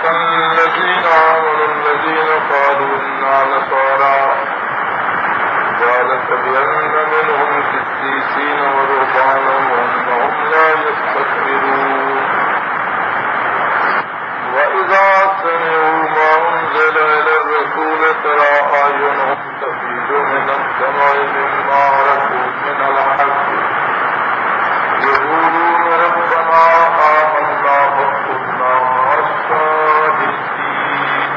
الذين آمنوا الذين قالوا إنا نصارى ذلك بأن منهم قسيسين ورهبانا وأنهم لا يستكبرون وإذا سمعوا ما أنزل إلى الرسول ترى أعينهم تفيض من الدمع مما عرفوا من الحق يقولون ربنا آمنا فاكتبنا مع الشاهدين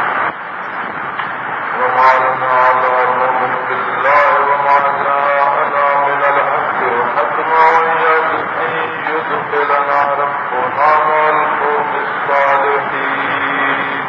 وما لنا لا نؤمن بالله وما جاءنا من الحق ونطمع أن يدخلنا ربنا مع القوم الصالحين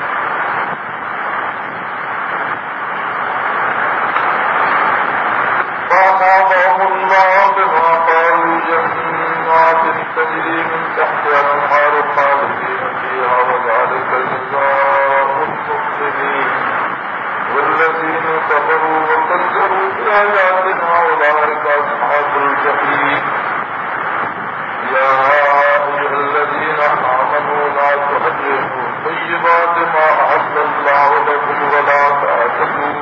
فأصابهم الله بما قالوا جنات تجري من تحتها الأنهار خالدين فيها وذلك جزاء المحسنين والذين كفروا وكذبوا بآياتنا أولئك أصحاب الجحيم يا أيها الذين آمنوا لا تحرموا طيبات ما أحل الله لكم ولا تعتدوا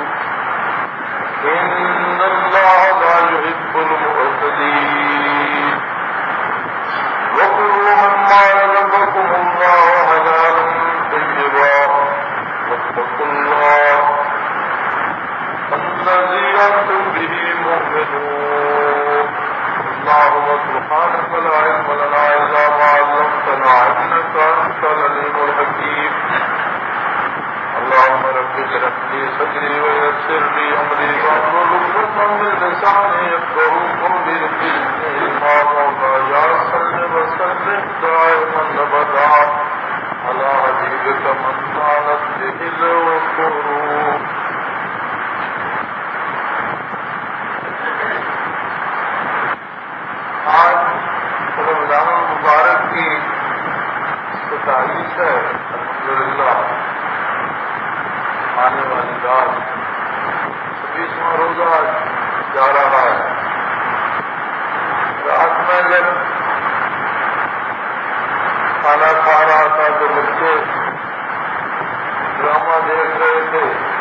إن الله لا يحب المعتدين وكلوا مما رزقكم الله حلالا طيبا واتقوا الله الذي أنتم به مؤمنون اللهم سبحانك لا علم لنا إلا ما علمتنا إنك أنت العليم الحكيم اللهم رب اشرح لي صدري ويسر لي أمري واحلل عقدة من لساني يفقهوا قولي رب زدني علما مولاي صل وسلم دائما أبدا على حبيبك من كانت به العقول آج رمضان المبارک کی 27 ہے الحمدللہ آنے والی رات 26واں روزہ جا رہا ہے. رات میں جب کھانا کھا رہا تھا تو بچے ڈرامہ دیکھ رہے تھے.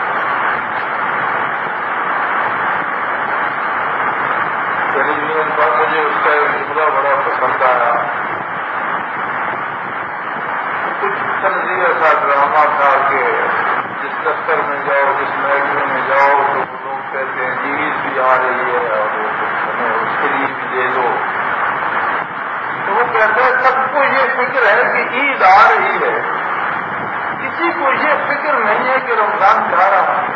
ٹیلی ویژن پر مجھے اس کا ایک جملہ بڑا پسند آیا. کچھ تنظیم ایسا ڈرامہ تھا کہ جس دفتر میں جاؤ جس محکمے میں جاؤ تو وہ لوگ کہتے ہیں عید بھی آ رہی ہے اور ہمیں اس کے لیے بھی دے دو. تو وہ کہتے ہیں سب کو یہ فکر ہے کہ عید آ رہی ہے, کسی کو یہ فکر نہیں ہے کہ رمضان جا رہا ہے.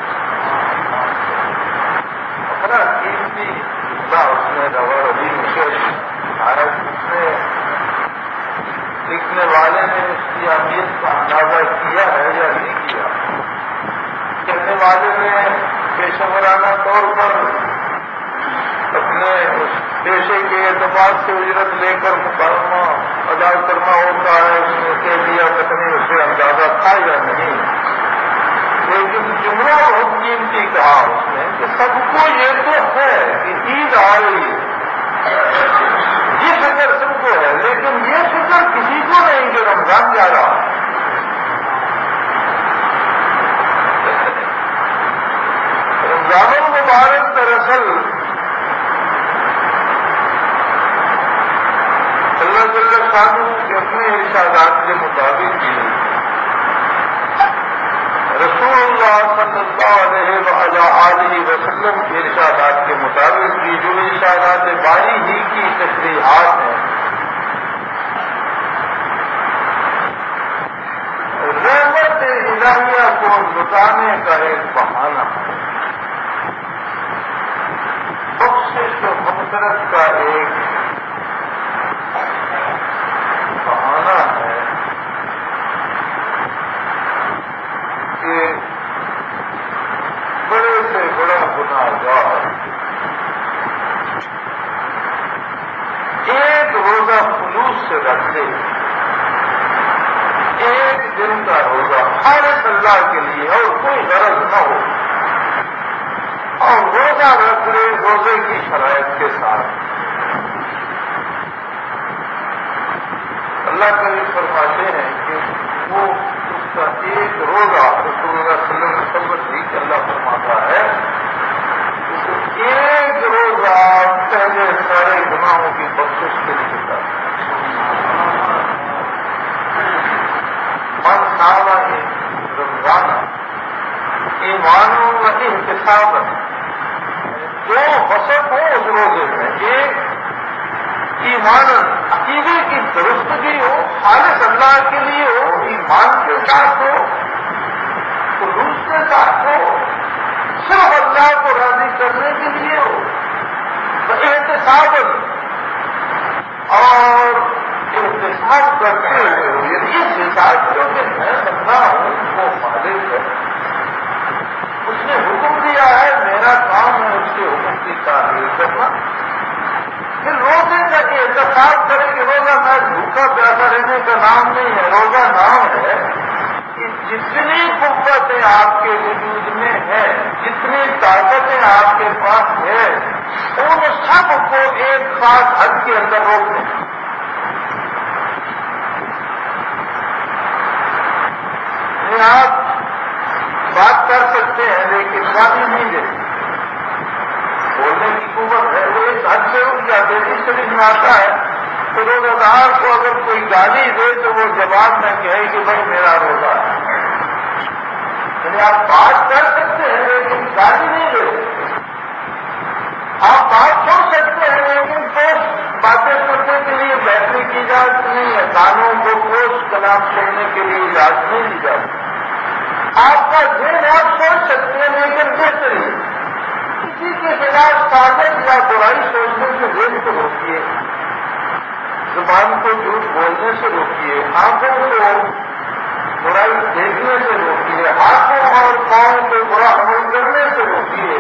اپنا قیمتی اس نے روا ابھی مجھے شاید اس نے لکھنے والے نے اس کی اہمیت کا اندازہ کیا ہے یا نہیں کیا. کہنے والے نے پیشہ ورانہ طور پر اپنے اس پیشے کے اعتبار سے اجرت لے کر مقدمہ ادا کرنا ہوتا ہے. اس نے کہہ دیا پتہ نہیں اسے اندازہ تھا یا نہیں, لیکن جملہ بہت قیمتی کہا اس نے کہ سب کو یہ تو ہے کہ عید آ رہی ہے, یہ فکر سب کو ہے, لیکن یہ فکر کسی کو نہیں کہ رمضان جا رہا ہے. رمضان المبارک دراصل اللہ جل شانہ کے اپنے ارشادات کے مطابق رسول اللہ صلی اللہ علیہ وسلم کے ارشادات کے مطابق بھی جو ارشادات باری ہی کی تشریحات ہیں, رحمت الہیہ کو لٹانے کا ایک بہانہ ہے, بخشش و مغفرت کا ایک بہانہ ہے کہ بڑے سے بڑا گناہگار ایک روزہ خلوص سے رکھ دے, ایک دن کا روزہ خالص اللہ کے لیے اور کوئی غرض نہ ہو, اور روزہ رکھ لے روزے کی شرائط کے ساتھ. اللہ کریم فرماتے ہیں کہ وہ اس کا ایک روزہ رسول اللہ صلی اللہ علیہ وسلم کہ اللہ فرماتا ہے ایک روزہ پہلے سارے گناہوں کی بخشش کے لیے ہوتا ہے. من نام رمضان ایمانوں و احتساب دو وسط ہو اس روزے میں. ایک ایمان عقیدے کی درستگی ہو، خالص اللہ کے لیے ہو، ایمان کے ساتھ ہو، خلوص کے ساتھ ہو، صرف اللہ کو راضی کرنے کے لیے ہو، احتساب اور احتساب کرتے ہوئے ہو. یعنی اس حساب سے کہ میں بندہ ہوں، وہ مالک ہے، اس نے حکم دیا ہے، میرا کام ہے اس کے حکم کی تعمیل کرنا. پھر روزے کا احتساب کرے کہ روزہ میں بھوکا پیاسا رہنے کا نام نہیں ہے. روزہ نام ہے کہ جتنی قوتیں آپ کے وجود میں ہیں، جتنی طاقتیں آپ کے پاس ہیں، ان سب کو ایک خاص حد کے اندر روک دیں. آپ بات کر سکتے ہیں لیکن گالی نہیں دے سکتے. بولنے کی قوت ہے، وہ ایک حد سے رک جاتے. اس طرح میں آتا ہے کہ روزہ دار کو اگر کوئی گالی دے تو وہ جواب میں کہے کہ بھائی میرا روزہ ہے. یعنی آپ بات کر سکتے ہیں لیکن گالی نہیں دے سکتے. آپ بات سن سکتے ہیں لیکن پوسٹ باتیں کرنے کے لیے بیٹھنے کی اجازت نہیں ہے. کانوں کو پوسٹ کلام سننے کے لیے اجازت نہیں دی جاتی. آپ کا ذہن آپ سوچ سکتے ہیں لیکن بہتری کسی کے خلاف سازش یا برائی سوچنے سے ذہن کو روکیے، زبان کو جھوٹ بولنے سے روکیے، آنکھوں کو برائی دیکھنے سے روکیے، ہاتھوں اور پاؤں کو برا عمل کرنے سے روکیے.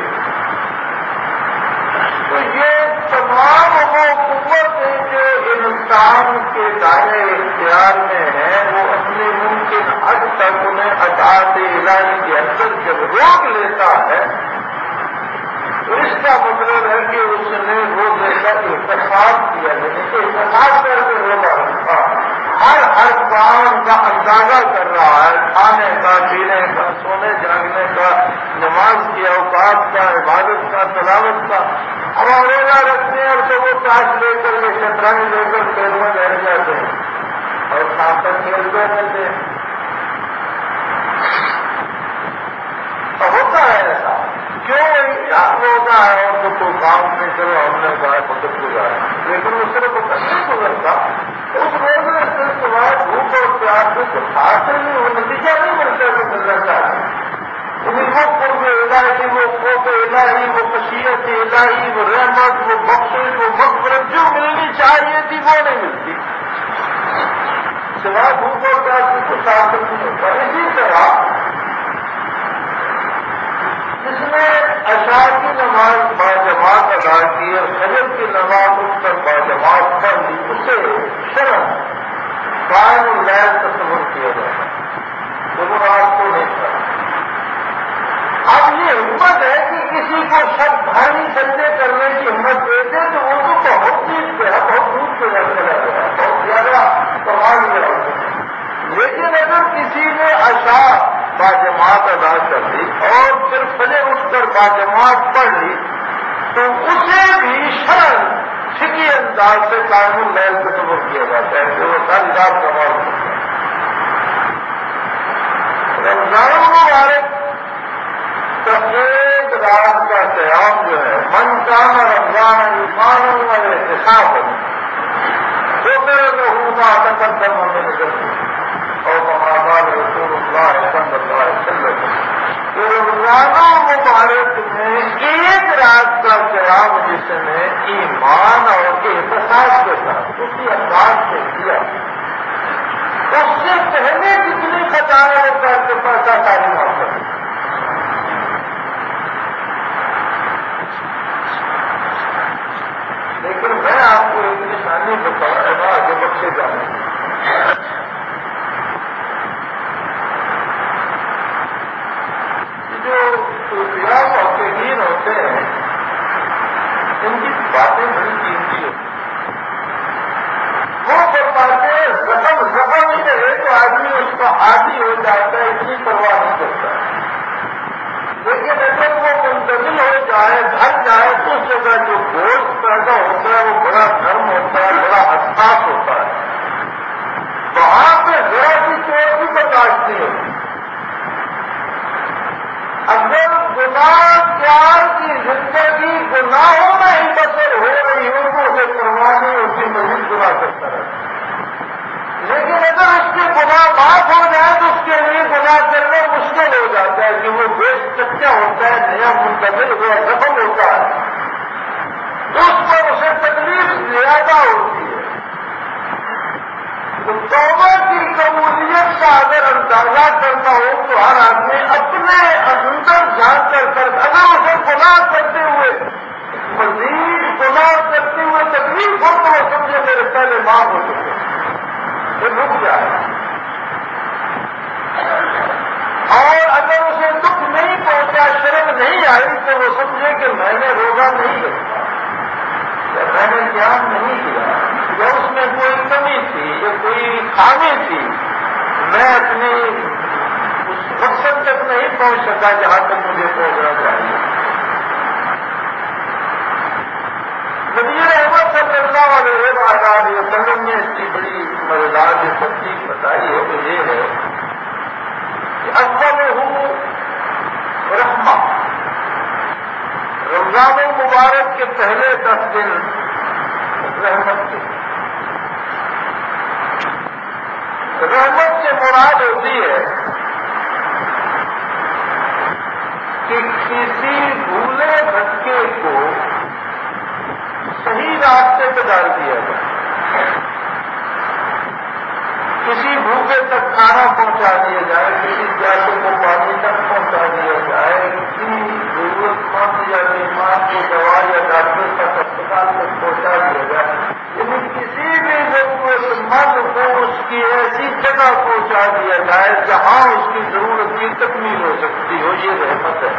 تو یہ تمام وہ قوتیں جو انسان کے دائرے اختیار میں ہیں، وہ اپنے ممکن حد تک انہیں اطاعت الہی کے اندر جب روک لیتا ہے تو اس کا مطلب ہے کہ اس نے روزے کا احتساب کیا. یعنی احتساب کر کے روزہ رکھا، ہر کام کا اندازہ کر رہا ہے، کھانے کا، پینے کا، سونے جاگنے کا، نماز کی اوقات کا، عبادت کا، تلاوت کا. اب ہم روزہ رکھتے ہیں اور تو وہ تاش لے کر کے شطرنج لے کر پیڑ میں بیٹھ جاتے ہیں اور شام تک کھیلتے رہتے ہیں. ہوتا ہے ایسا کیوں؟ روزہ ہے اور تو کوئی کام نہیں کرو، ہم نے کہا وقت گزارا، لیکن اس طرح وقت نہیں گزرتا. اس روزے سے سوائے بھوک اور پیاس سے کچھ حاصل نہیں ہو، نتیجہ نہیں ملتا کہ ملنا چاہیے. وہ قرب الہی، وہ خوف الہی، وہ خشیت الہی، وہ رحمت، وہ بخشش، وہ مغفرت جو ملنی چاہیے تھی وہ نہیں ملتی. سوائے بھوک اور پیاس سے کچھ حاصل نہیں ہوتا. اسی طرح جس نے عشاء کی نماز باجماعت ادا کی اور فجر کی نماز اٹھ کر باجماعت پڑھ لی، اسے شرم قائم اللیل تصور کیا جاتا ہے. وہ رات کو نہیں کرتا. اب یہ ہمت ہے کہ کسی کو سب بھاری سجدے کرنے کی ہمت دیتے تو وہ تو بہت چیز گیا، بہت دور سے چلا گیا، بہت زیادہ کمال گیا. لیکن اگر کسی نے عشاء باجماعت ادا کر لی اور پھر فجر اٹھ کر باجماعت پڑھ لی تو اسے بھی شرم فکی انداز سے قائم اللیل تصور کیا جاتا ہے کہ وہ ساری رات کمال کرتا ہے. رمضان مبارک کا ایک رات کا قیام جو ہے، من کام رمضان ایمان و احتساب وہ میرے لہو تقدم من ذنبہ اور مقامات رسول اللہ صلی اللہ علیہ وسلم. تو رمضان مبارک میں ایک رات کا قیام جس نے ایمان اور احتساب کے ساتھ اسی انداز سے کیا، اس سے پہلے کتنی خطائیں وہ کر کے پیسہ کاری معاف کر. لیکن میں آپ کو ایک نشانی بتاؤں گا آگے بخشے جانے کی. جو صوفیاء محققین ہوتے ہیں ان کی باتیں بڑی قیمتی ہوتی ہیں. وہ فرماتے ہیں زخم ہی رہے تو آدمی اس کا عادی ہو جاتا ہے، اتنی پرواہ نہیں کرتا ہے. لیکن اگر وہ منتقل ہو جائے، ڈھل جائے، تو اس جگہ جو گوشت پیدا ہوتا ہے وہ بڑا نرم ہوتا ہے، بڑا حساس ہوتا ہے. وہاں پہ ذرا سی چوٹ بھی برداشت نہیں ہوتی. اگر گناہ پیار کی زندگی گناہوں میں ہی بسر ہو رہی ہو تو اسے پرواہ نہیں ہوتی، مزید گناہ کرتا رہتا. لیکن اگر اس کے گناہ معاف ہو جائے تو اس کے لیے گناہ کرنا مشکل ہو جاتا ہے کہ وہ گوشت کچا ہوتا ہے، نیا منتقل ہوا زخم ہوتا ہے، اس پر اسے تکلیف زیادہ ہوتی ہے. تو توبہ کی قبولیت کا اگر اندازہ کرنا ہو تو ہر آدمی اپنے اندر جھانک کر اگر اسے گناہ کرتے ہوئے مزید گناہ کرتے ہوئے تکلیف ہو تو وہ سمجھے میرے پہلے معاف ہو چکے، یہ رک جائے. اور اگر اسے دکھ نہیں پہنچا، شرم نہیں آئی تو وہ سمجھے کہ میں نے روزہ نہیں رکھا، یا میں نے دھیان نہیں دیا، یا اس میں کوئی کمی تھی یا کوئی خامی تھی، میں اپنی اس مقصد تک نہیں پہنچ سکا جہاں تک مجھے پہنچنا چاہیے. نبی رحمت صلی اللہ علیہ وسلم نے اس کی بڑی مزیدار جو تفصیل بتائی ہے وہ یہ ہے کہ اول رحمہ، رمضان المبارک کے پہلے 10 دن رحمت کے. رحمت سے مراد ہوتی ہے کہ کسی بھولے بھٹکے کو صحیح راستے پہ ڈال دیا جائے، کسی بھوکے تک کھانا پہنچا دیا جائے، کسی پیاسے کو پانی تک پہنچا دیا جائے، کسی ضرورت مند یا بیمار کو دوا یا ڈاکٹر تک اسپتال تک پہنچا دیا جائے. یعنی کسی بھی ضرورت مند کو اس کی ایسی جگہ پہنچا دیا جائے جہاں اس کی ضرورت کی تکمیل ہو سکتی ہو، یہ رحمت ہے.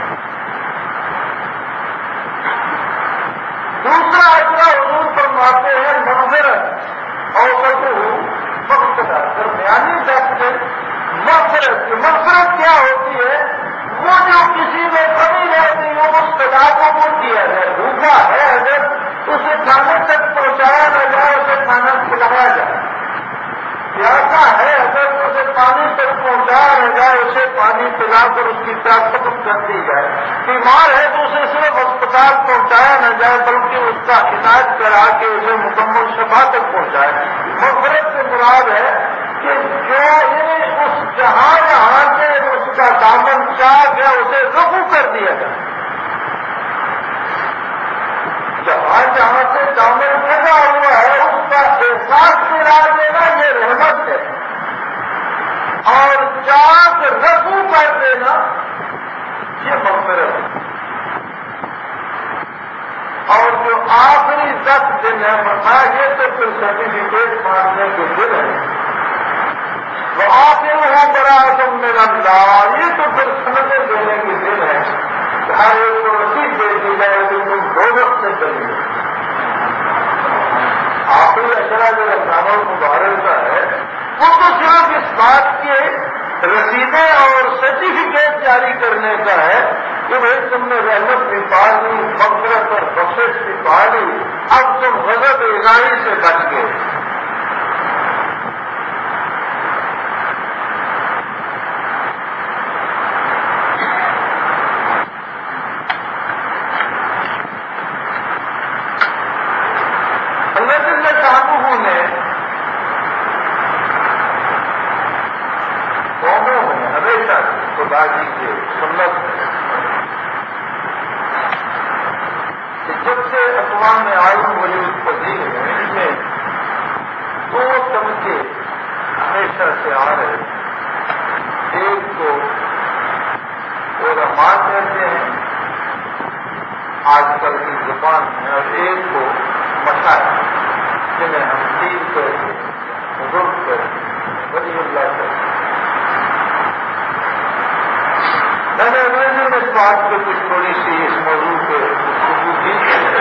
دوسرا اجرا حضور فرماتے ہیں مغفرت، اور مغفرت درمیانی 10 دن مغفرت. مغفرت کیا ہوتی ہے؟ وہ جو کسی میں کمی رہتی ہو اس پیدا کو پور کیا جائے. بھوکا ہے اگر اسے کھانے تک پہنچایا نہ جائے، اسے کھانا کھلایا جائے. پیاسا ہے اگر اسے پانی تک پہنچایا نہ جائے، اسے پانی پلا کر اس کی پیاس ختم کر دی جائے. بیمار ہے تو اسے صرف اسپتال پہنچایا نہ جائے بلکہ اس کا علاج کرا کے اسے مکمل شفا تک پہنچائے. مغفرت سے مراد ہے کہ جو اس جہاں سے اس کا دامن چاک ہے اسے رفو کر دیا جائے. جہاں سے دامن لگا ہوا ہے اس کا احساس دلا دینا یہ رحمت ہے، اور چاک رفو کر دینا یہ مغفرت ہے. اور جو آخری 10 دن ہے یہ تو پھر سرٹیفکیٹ مانگنے کے دن ہے. وہ آخر ہوں برا میرا اللہ، یہ تو پھر سمجھے دینے کے دن ہے. ہر ایک کو رسید دے دی جائے کہ تم 2 وقت سے چلیے. آخری اشرا جو رمضان المبارک کا ہے وہ تو صرف اس بات کے رسیدیں اور سرٹیفکیٹ جاری کرنے کا ہے کہ بھائی تم نے رحمت بھی پا لی، مغفرت اور بخشش بھی پا لی، اب تم غضب الہی سے بچ گئے. جب سے اقوام عالم وجود پذیر ہے ان میں 2 طبقے ہمیشہ سے آ رہے ہیں. ایک کو علماء کہتے ہیں آج کل کی زبان میں، اور ایک کو مشائخ جنہیں ہم پیر کہتے ہیں، بزرگ کہتے ہیں، ولی اللہ کہتے ہیں. میں نے انگریزی اس بات پہ کچھ تھوڑی سی اس موضوع پہ گفتگو کی ہے،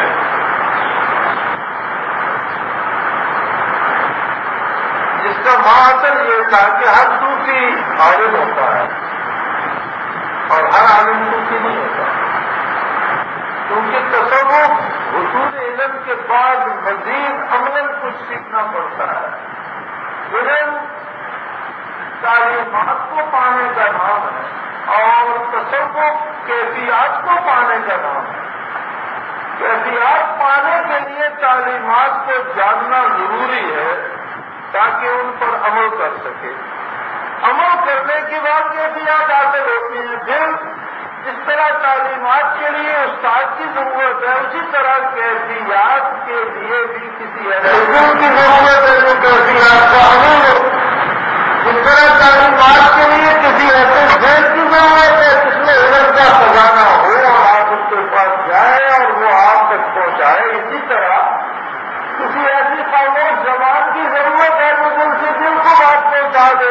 جس کا معاصر یہ تھا کہ ہر دوسرے صوفی عالم ہوتا ہے اور ہر عالم صوفی نہیں ہوتا، کیونکہ تصوف حصول علم کے بعد مزید عملاً کچھ سیکھنا پڑتا ہے۔ علم تعلیمات کو پانے کا نام ہے اور تصوف کیفیات کو پانے کا نام ہے۔ کیفیات پانے کے لیے تعلیمات کو جاننا ضروری ہے تاکہ ان پر عمل کر سکے۔ عمل کرنے کے بعد کیفیات حاصل ہوتی ہیں۔ پھر جس طرح تعلیمات کے لیے استاد کی ضرورت ہے اسی طرح کیفیات کے لیے بھی کسی ایسے کی ضرورت ہے جو کیفیات کا عمل ہو۔ جس طرح تعلیمات کے لیے کسی ایسے ذہن کی ضرورت ہے جس میں علم کا خزانہ ہو اور آپ اس کے پاس جائیں اور وہ آپ تک پہنچائے، اسی طرح کسی ایسی خاموش زبان کی ضرورت ہے جو دل سے دل کو بات پہنچا دے۔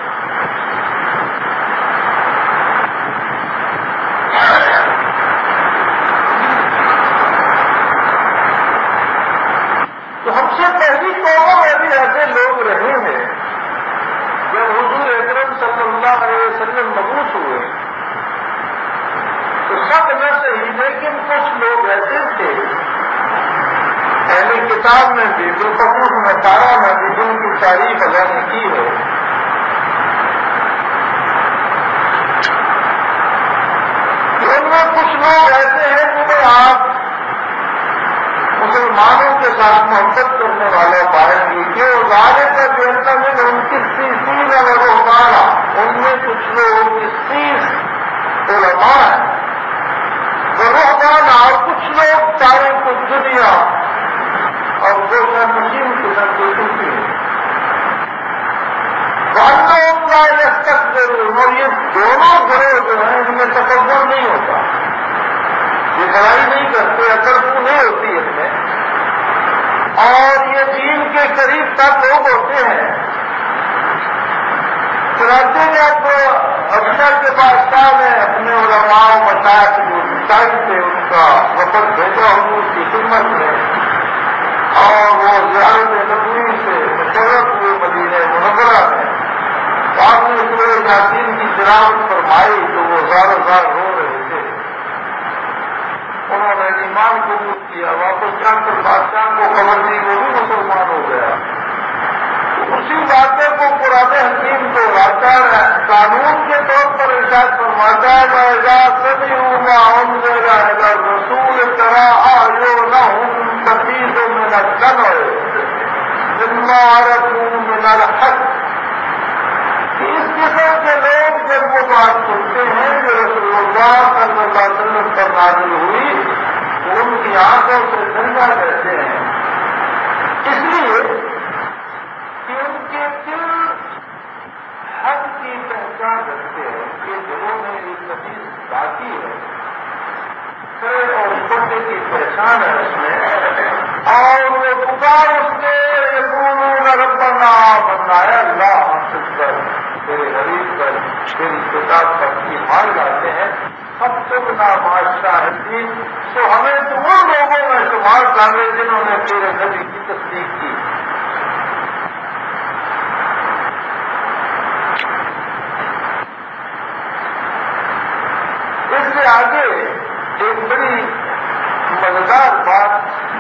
تو ہم سے پہلی قوموں میں بھی ایسے لوگ رہے ہیں۔ جب حضور اکرم صلی اللہ علیہ وسلم مبعوث ہوئے تو سب نہ صحیح لیکن کچھ لوگ ایسے تھے پہلی کتاب میں بھی بالخصوص نصارہ میں بھی جن کی تعریف اللہ نے کی ہے، ان میں کچھ لوگ ایسے ہیں جنہیں آپ مسلمانوں کے ساتھ محبت کرنے والا پائیں گے کہ ادارے کا جنتا میں ان کی تیسری روحانہ، ان میں کچھ لوگ 30 علماء ہیں روحانہ اور کچھ لوگ تاریخ دنیا اور جو مشین قسم کے صوفی ہیں۔ والوں کا یہ تک ضرور اور یہ دونوں گروہ جو ہیں ان میں تکبر نہیں ہوتا، یہ لڑائی نہیں کرتے، اکڑ نہیں ہوتی اس میں، اور یہ دین کے قریب تک لوگ ہوتے ہیں۔ چنانچہ جب افسر کے بادشاہ نے اپنے علماء و مشائخ جو مشائخ تھے ان کا وفد بھیجا حضور کی خدمت میں اور وہ زیارت نبوی سے مشرف ہوئے مدینہ منورہ میں، آپ نے سورہ یاسین کی تلاوت فرمائی تو وہ زار رو رہے تھے۔ انہوں نے ایمان قبول کیا، واپس جا کر بادشاہ کو خبر دی، وہ بھی مسلمان ہو گیا۔ اسی واقعے کو قرآن حکیم کو قانون کے طور پر ارشاد فرماتا ہے وَإِذَا سَمِعُوا مَا أُنزِلَ إِلَى الرَّسُولِ تَرَىٰ أَعْيُنَهُمْ تَفِيضُ مِنَ الدَّمْعِ مِمَّا عَرَفُوا مِنَ الْحَقِّ۔ اس قسم کے لوگ جب وہ بات سنتے ہیں جو رسول اللہ صلی اللہ علیہ وسلم پر نازل ہوئی تو ان کی آنکھوں سے زندہ رہتے ہیں، اس لیے کہ ان کے دل حق کی پہچان رکھتے ہیں، ان کے دلوں میں ایک نفیس باقی ہے، خیر اور چھوٹے کی پہچان ہے اس میں، اور وہ پکار اس میں یقولون ربنا بنایا اللہ ہم تجھ پر تیرے حبیب پر تیری کتاب پر ایمان لاتے ہیں، ہم تم ناماشاہدین، تو ہمیں تو ان لوگوں میں شمار کر لے جنہوں نے تیرے نبی کی تصدیق کی۔ اس سے آگے ایک بڑی مزیدار بات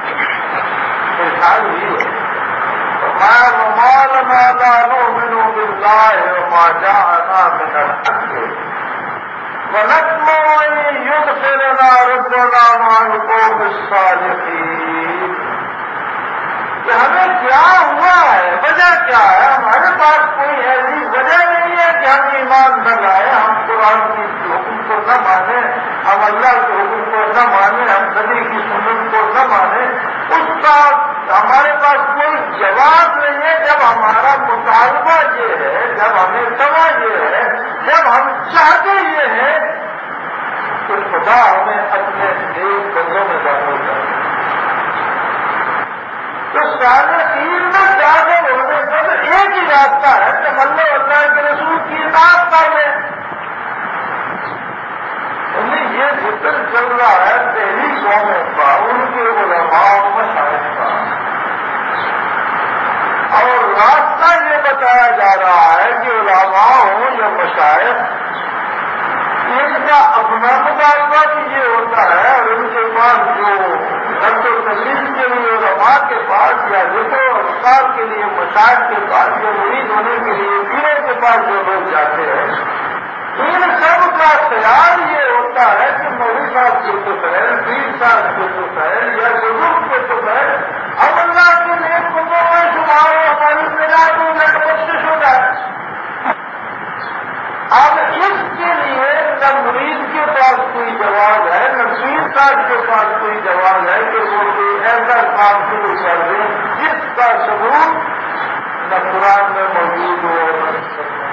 ارشاد ہوئی ہے، فرمایا وَمَا لَنَا لَا نُؤْمِنُ بِاللَّهِ وَمَا جَاءَنَا مِنَ الْحَقِّ وَنَطْمَعُ أَن يُدْخِلَنَا رَبُّنَا مَعَ الْقَوْمِ الصَّالِحِينَ۔ کہ ہمیں کیا ہوا ہے، وجہ کیا ہے، ہمارے پاس کوئی ایسی وجہ نہیں ہے کہ ہم ایمان نہ لائیں، ہم قرآن کی حکم کو نہ مانیں، ہم اللہ کے حکم کو نہ مانیں، ہم نبی کی سنت کو نہ مانیں، اس کا ہمارے پاس کوئی جواب نہیں ہے۔ جب ہمارا مطالبہ یہ ہے، جب ہمیں توا یہ ہے، جب ہم چاہتے یہ ہیں کہ خدا ہمیں اپنے نیک بندوں میں داخل کرے، تو صالحین میں داخل ہونے کا تو ایک ہی راستہ ہے کہ اللہ کے رسول کی اطاعت کر لیں۔ یہ ذکر چل رہا ہے پہلی قوموں کا، ان کے علماء و مشائخ کا، اور راستہ یہ بتایا جا رہا ہے کہ علماء ہوں یا مشائخ، ان کا اپنا مطالبہ بھی یہ ہوتا ہے، اور ان کے پاس جو رد و تسلیم کے لیے علماء کے پاس یا ذکر و اذکار کے لیے مشائخ کے پاس یا مرید ہونے کے لیے پیروں کے پاس جو لوگ جاتے ہیں، ان سب کا خیال یہ ہوتا ہے کہ مولوی صاحب کے تو خیر، پیر صاحب کے تو خیر یا بزرگ کے تو خیر، اب اللہ کے نیک بندوں میں شمار ہو، ہماری نجات ہو جائے، بخشش ہو جائے۔ اب اس کے لیے نہ مرید کے پاس کوئی جواب ہے، نہ پیر صاحب کے پاس کوئی جواب ہے کہ وہ کوئی ایسا کام شروع کر دیں جس کا ثبوت نہ قرآن میں موجود ہو اور نہ سنت میں۔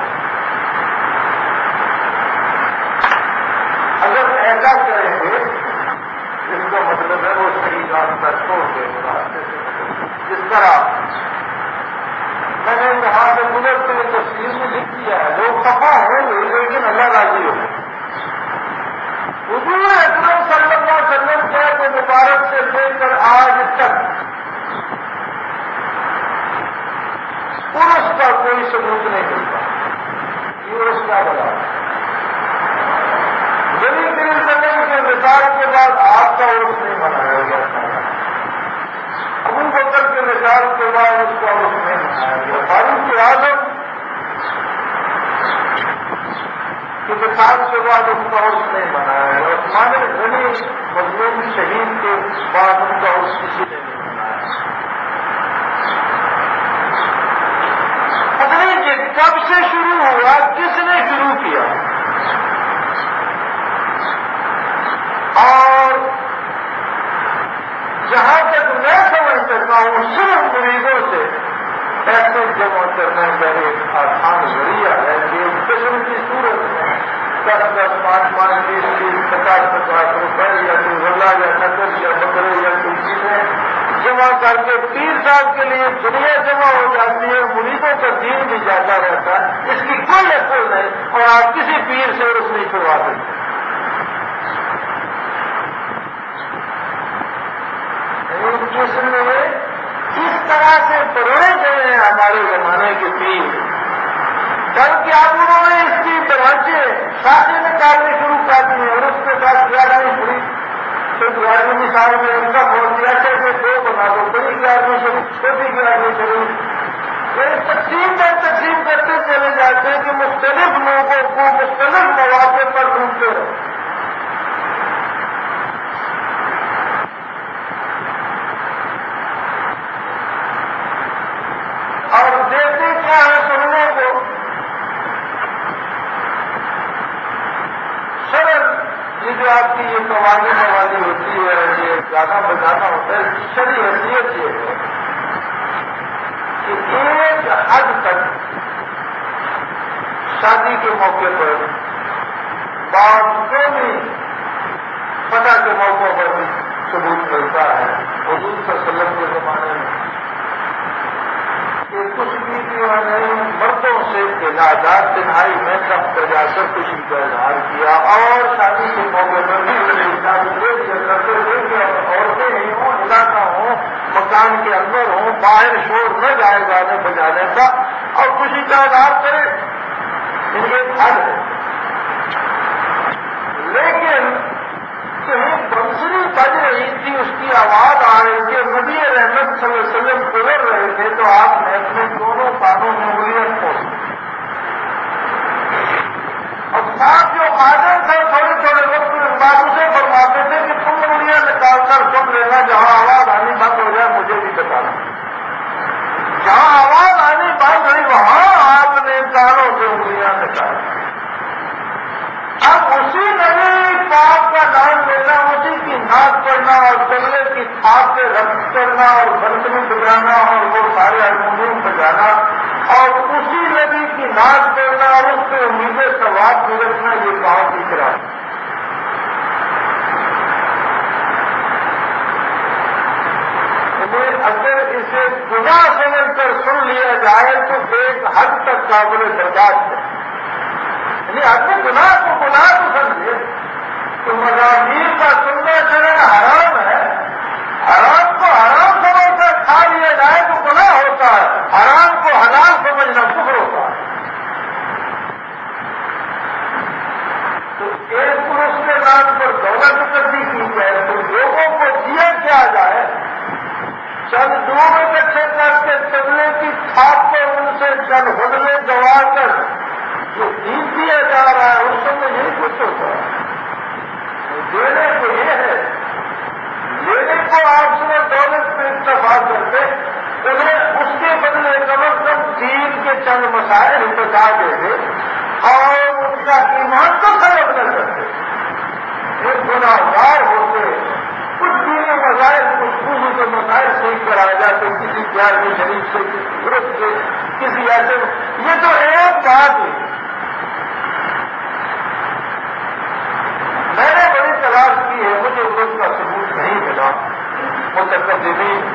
اگر ایسا کریں گے اس کا مطلب ہے وہ صحیح راستہ چھوڑ دیں گے، راستے سے جس طرح میں نے کہا کہ گزرتے ہوئے تفصیل میں لکھ دیا ہے، لوگ خفا ہوں گے لیکن اللہ راضی ہو۔ حضور اکرم صلی اللہ علیہ وسلم کے مبارک سے لے کر آج تک عرس کا کوئی ثبوت نہیں ملتا، یہ عرس کا بلا ہے۔ نبی کریم صلی اللہ علیہ وسلم کے وصال کے بعد آپ کا عرس نہیں منایا گیا تھا، ابو بکر کے وصال کے بعد اس کا عرس نہیں منایا گیا، فاروق اعظم کے وصال کے بعد ان کا عرس نہیں منایا گیا، عثمان غنی مظلوم شہید کے بعد ان کا عرس کسی نے نہیں منایا۔ پتہ نہیں کہ کب سے شروع ہوا، کس نے شروع کیا، اور جہاں تک میں سمجھ سکتا ہوں صرف مریدوں سے پیسے جمع کرنے کا ایک آسان ذریعہ ہے کہ قسم کی صورت میں 10-10، 5-5، 20-20، 50-50 روپئے یا کوئی غلہ یا نقد یا بکرے یا کوئی چیزیں جمع کر کے پیر صاحب کے لیے دنیا جمع ہو جاتی ہے، مریدوں کا دین بھی جاتا رہتا ہے، اس کی کوئی اصل نہیں، اور آپ کسی پیر سے عرس نہیں کروا سکتے۔ اس میں اس طرح سے پروڑے گئے ہیں ہمارے زمانے کے پیر، بلکہ اب انہوں نے اس کی ڈھانچے ساتھی نکالنے شروع کر دی اور اس کے بعد گیارہویں شریف تو 11ویں سال میں ان کا بہت دیا کہ دو بنا دو، بڑی 11ویں شریف، چھوٹی 11ویں شریف، یہ تقسیم پر تقسیم کرتے چلے جاتے ہیں کہ مختلف لوگوں کو مختلف مواقع پر ڈھونڈتے رہے۔ اور دیتے کیا ہے سننے کو، شرط یہ جو آپ کی یہ قوالی موالی ہوتی ہے، یہ گانا بجانا ہوتا ہے، اس کی شرعی حیثیت یہ ہے کہ ایک حد تک شادی کے موقع پر بعض قومی فتح کے موقع پر بھی ثبوت ملتا ہے۔ حضور صلی اللہ علیہ وسلم کے زمانے میں کہ کچھ بیویوں نے مردوں سے علاجات تنہائی میں کم کر جا کر خوشی کا اظہار کیا، اور شادی کے موقع پر بھی کرتے ہوئے کہ عورتیں ہی ہوں، علاقہ ہوں، مکان کے اندر ہوں، باہر شور نہ جائے گانے بجانے کا، اور خوشی کا اظہار کرے، ان کے حد ہے۔ لیکن کہیں بنسری بج رہی تھی، اس کی آواز آ رہی تھی، نبی رحمت صلی اللہ علیہ وسلم گزر رہے تھے، تو آپ نے اپنے دونوں کانوں میں انگلیاں پہنچی، اور صاحب جو خادم تھے تھوڑے تھوڑے وقت میں بعد اسے فرماتے تھے کہ تم انگلیاں نکال کر سن لینا، جہاں آواز آنی بند ہو جائے مجھے بھی بتانا۔ جہاں آواز آنی بند ہوئی وہاں آپ نے کانوں سے انگلیاں نکالی۔ اب اسی نبی پاک کا نام لینا، اسی کی نعت پڑھنا اور کلے کی کھاد سے رقص کرنا اور بنسری بجانا اور وہ سارے ہارمونیم بجانا اور اسی نبی کی نعت پڑھنا اور اس پہ امیدیں ثواب کو رکھنا، یہ بہت دکھ رہا ہے۔ اگر اسے گناہ سمجھ کر سن لیا جائے تو ایک حد تک قابل برداشت ہے، یعنی اپنے گناہ کو گناہ تو سمجھے تو مضامین کا سننا چلنا حرام ہے، حرام کو حرام سمجھ کر کھا لیا جائے تو گناہ ہوتا ہے، حرام چند مسائل بتا دیتے اور ان کا ایمان تو خراب نہ کرتے. ایک گناہگار ہوتے کچھ دینی مسائل کچھ خوشی کے مسائل صحیح کرا جاتے کسی پیار کے شریف سے گروپ سے کسی ایسے. یہ تو ایک بات ہے. میں نے بڑی تلاش کی ہے, مجھے اس کا ثبوت نہیں ملا متقدمین.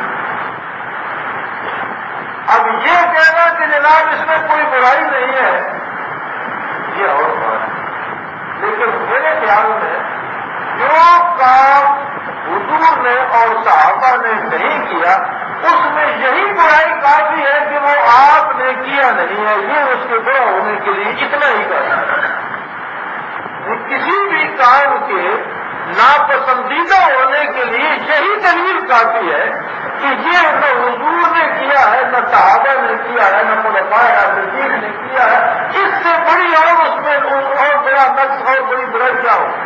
اب یہ کہنا کہ جناب اس میں کوئی برائی نہیں ہے یہ اور بات ہے. لیکن میرے خیال میں جو کام حضور نے اور صحابہ نے نہیں کیا اس میں یہی برائی کافی ہے کہ وہ آپ نے کیا نہیں ہے. یہ اس کے برا ہونے کے لیے اتنا ہی کرنا ہے. کسی بھی کام کے ناپسندیدہ ہونے کے لیے یہی دلیل کافی ہے کہ یہ نہ حضور نے کیا ہے نہ صحابہ نے کیا ہے نہ خلفاء راشدین نے کیا ہے. اس سے بڑی اور اس میں اور بڑا نقص اور بڑی برائی کیا ہو.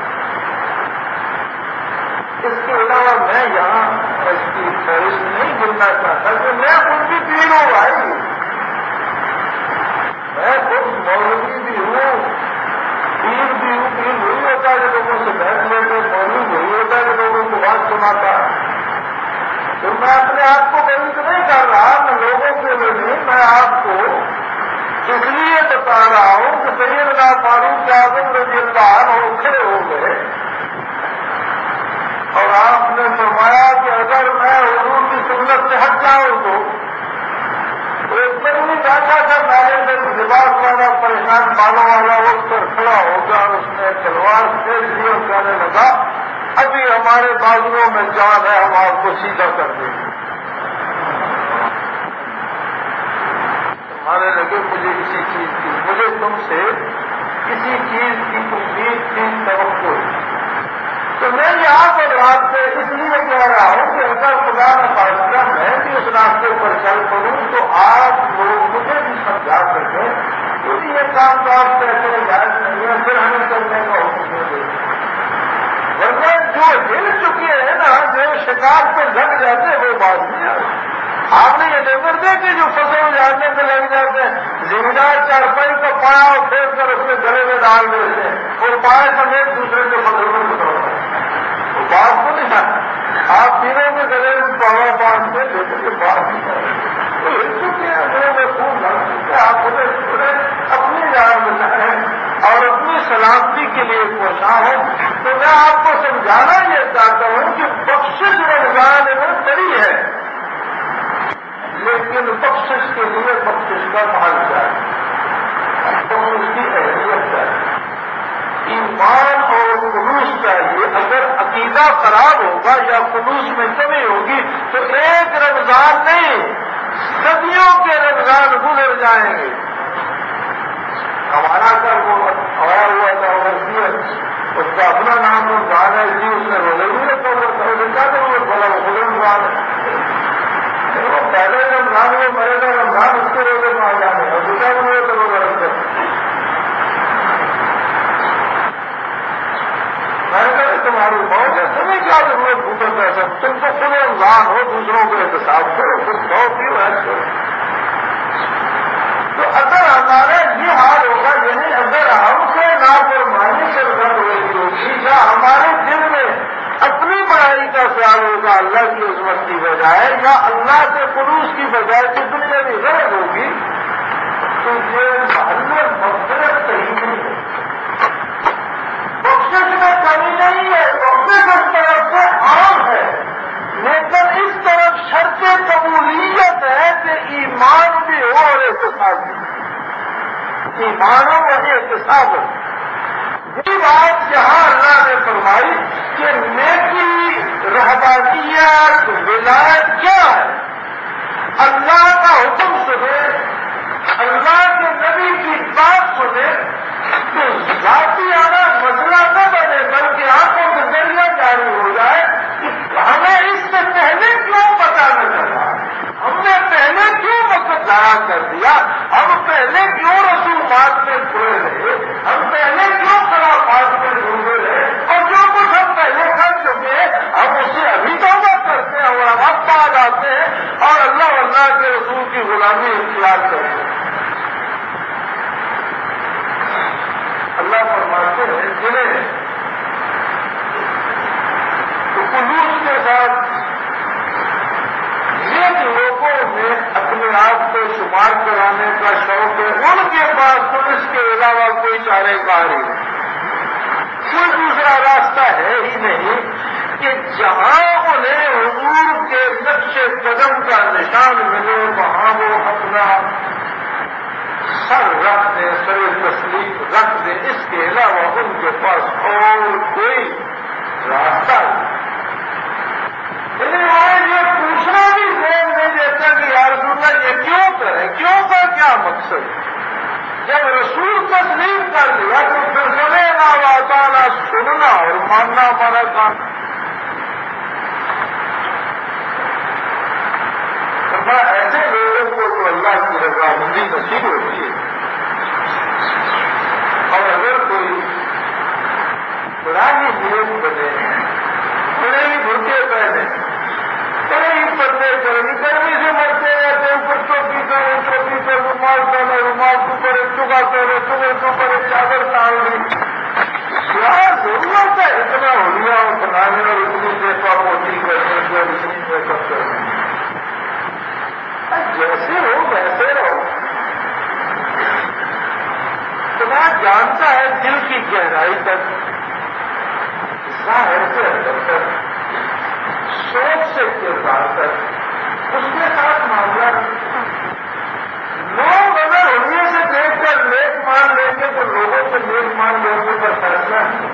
اس کے علاوہ میں یہاں اس کی فہرست نہیں گننا چاہتا کہ میں خود بھی پیر ہوں بھائی. میں خود مولوی بھی ہوں پیر بھی ہوں. پیر وہی ہوتا ہے کہ لوگوں سے بیٹھ لیتے, مولوی وہی ہوتا ہے کہ لوگوں کو بات سناتا ہے. تو میں اپنے آپ کو کبھی تو نہیں کر رہا, میں لوگوں کے لیے نہیں, میں آپ کو اس لیے بتا رہا ہوں کہ سیدنا فاروق اعظم رضی اللہ عنہ کھڑے ہو گئے اور آپ نے فرمایا کہ اگر میں حضور کی سنت سے ہٹ جاؤں تو ایک بڑی بیٹھا تھا میرے دل لباس والا پریشان بالوں والا اٹھ کر کھڑا ہو گیا اور اس نے تلوار پھینک دی اور کہنے لگا ابھی ہمارے بازوؤں میں جان ہے, ہم آپ کو سیدھا کر دیں گے. ہمارے لگے مجھے کسی چیز کی, مجھے تم سے کسی چیز کی امید کی توقع. تو میں یہاں پر رات سے اس لیے کہہ رہا ہوں کہ اگر خدا نہ خواستہ میں بھی اس راستے پر چل پڑوں تو آپ لوگ مجھے بھی سمجھا سکیں کیونکہ یہ کام تو آپ کہتے ہیں جائز نہیں ہے, پھر ہمیں کرنے کا حکم دے دیں. ورنہ جو ہل چکے ہیں نا, جو شکار پہ لگ جاتے ہیں وہ بات نہیں ہے. آپ نے یہ دیکھ دے کہ جو فصل جاننے میں لگ جاتے ہیں, زمیندار چارپائی کا پایا پھیر کر اس کے گلے میں ڈال دیتے ہیں اور پایا سمیت دوسرے کے فصل میں گزرتے ہیں. وہ بات کو نہیں ہے. آپ تینوں کے گلے میں پاوا باندھتے لیکن یہ بات نہیں ہے. وہ ہل چکے ہیں, اپنے میں خوب لڑ چکے. آپ انہیں اپنی جان بچائیں اور اپنی سلامتی کے لیے کوشاں ہو. تو میں آپ کو سمجھانا یہ چاہتا ہوں کہ بخشش رمضان میں بڑی ہے, لیکن بخشش کے لیے بخشش کا محل چاہیے, بخشش کی اہمیت چاہیے, ایمان اور خلوص چاہیے. اگر عقیدہ خراب ہوگا یا خلوص میں کمی ہوگی تو ایک رمضان نہیں صدیوں کے رمضان گزر جائیں گے. ہمارا گھر وہ آیا ہوا تھا اس کا اپنا نام رمضان ہے جی, اس نے روزے بھی رکھا ہوا تھا. اسے کیا ضرورت بولا وہ خود رمضان ہے. وہ پہلے رمضان میں مرے گا رمضان اس کے روزے میں آ جانے اور دوسرا روزے کا روزہ رکھتے. میں نے کہا تمہاری موت ہے, تمہیں کیا ضرورت بھوکا پیسہ, تم تو خود رمضان ہو, دوسروں کو احتساب کرو, خود کھاؤ پیو ایش کرو. تو اگر ہمارا یہ حال ہوگا یعنی اگر ہم سے نافرمانی سے رد ہوگی یا ہمارے دل میں اپنی بڑائی کا خیال ہوگا اللہ کی عظمت کی بجائے یا اللہ کے خلوص کی بجائے کہ دنیا کی غرض ہوگی تو یہ محل مغفرت صحیح نہیں ہے. بخشش میں کمی نہیں ہے, بخشش اس طرف سے عام ہے, لیکن اس طرف شرط قبولیت ہے کہ ایمان بھی ہو اور احتساب بھی. ایمان ہو اور احتساب ہو. یہ بات جہاں اللہ نے فرمائی کہ نیکی, رہبانیت, ولایت کیا ہے, اللہ کا حکم سنے, اللہ کے نبی کی بات سنے تو ذاتی آنا مسئلہ نہ بنے بلکہ آنکھوں کے ذریعہ جاری ہو جائے کہ ہمیں اس سے پہلے کیوں پتا نہ چلا, ہم نے پہلے کیوں وقت ضائع کر دیا, ہم پہلے کیوں رسومات میں کھڑے رہے, ہم پہلے کیوں خلافات میں ڈوبے رہے, اور جو کچھ ہم پہلے کر چکے ہم اسے ابھی توبہ کرتے ہیں اور اب بعد آتے ہیں اور اللہ کے رسول کی غلامی اختیار کرتے ہیں. شمار کرانے کا شوق ہے، ان کے پاس تو اس کے علاوہ کوئی چارہ کار ہی نہیں، کوئی دوسرا راستہ ہے ہی نہیں کہ جہاں انہیں حضور کے نقش قدم کا نشان ملے وہاں وہ اپنا سر رکھ دیں، سر تسلیم رکھ دیں، اس کے علاوہ ان کے پاس اور کوئی راستہ نہیں۔ یہ پوچھنا بھی ذہن نہیں دیتا کہ یا رسول اللہ یہ کیوں کریں، کیوں کا کیا مقصد؟ جب رسول تسلیم کر دیا تو پھر سمعنا واطعنا سننا اور ماننا ہمارا کام۔ ایسے لوگوں کو تو اللہ کی رضامندی نصیب ہوتی ہے، اور اگر کوئی بڑا ہی نیت بنے، بڑے ہی برقے پہنے، بڑے ہی پردے کریں، گرمی سے مرتے رہتے، اوپر ٹوپی کرے، ٹوپی پر رومال پہنے، رومال کے اوپر چگا پہنے، چگے کے اوپر چادر ٹال لی، کیا ضرورت ہے اتنا ہولیا بنانے اور اتنی دیکھا پوچھی کرنے کی اور اتنی میک اپ کرنے؟ جیسے ہو ویسے رہو۔ خدا جانتا ہے دل کی گہرائی تک، ظاہر سے اندر تک، سوچ سے کردار تک، اس کے ساتھ معاملہ لوگ اگر انہیں سے دیکھ کر نیک مان لیں گے تو لوگوں سے نیک مان لینے پر فیصلہ ہے۔